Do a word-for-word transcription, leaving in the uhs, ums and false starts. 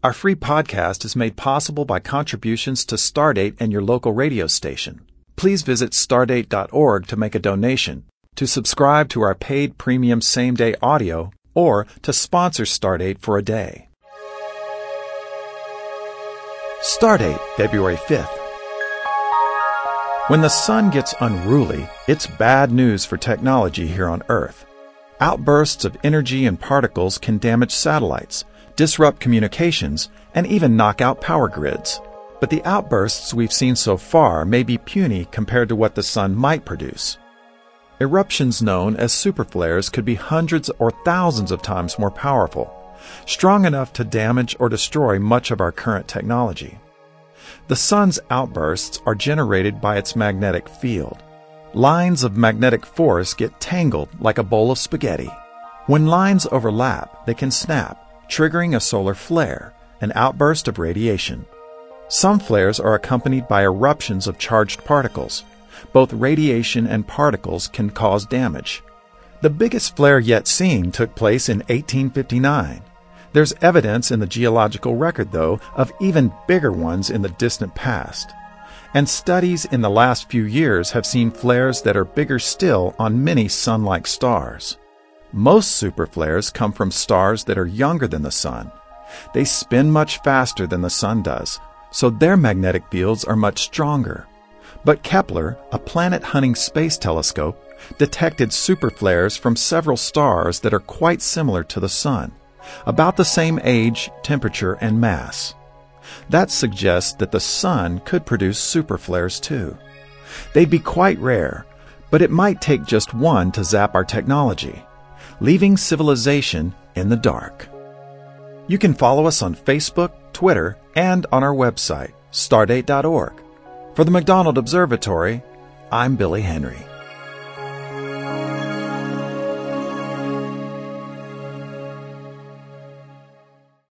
Our free podcast is made possible by contributions to Stardate and your local radio station. Please visit stardate dot org to make a donation, to subscribe to our paid premium same-day audio, or to sponsor Stardate for a day. Stardate, February fifth. When the sun gets unruly, it's bad news for technology here on Earth. Outbursts of energy and particles can damage satellites, disrupt communications, and even knock out power grids. But the outbursts we've seen so far may be puny compared to what the sun might produce. Eruptions known as superflares could be hundreds or thousands of times more powerful, strong enough to damage or destroy much of our current technology. The sun's outbursts are generated by its magnetic field. Lines of magnetic force get tangled like a bowl of spaghetti. When lines overlap, they can snap, triggering a solar flare, an outburst of radiation. Some flares are accompanied by eruptions of charged particles. Both radiation and particles can cause damage. The biggest flare yet seen took place in eighteen fifty-nine. There's evidence in the geological record, though, of even bigger ones in the distant past. And studies in the last few years have seen flares that are bigger still on many sun-like stars. Most superflares come from stars that are younger than the sun. They spin much faster than the sun does, so their magnetic fields are much stronger. But Kepler, a planet-hunting space telescope, detected superflares from several stars that are quite similar to the sun, about the same age, temperature, and mass. That suggests that the sun could produce superflares too. They'd be quite rare, but it might take just one to zap our technology, leaving civilization in the dark. You can follow us on Facebook, Twitter, and on our website, stardate dot org. For the McDonald Observatory, I'm Billy Henry.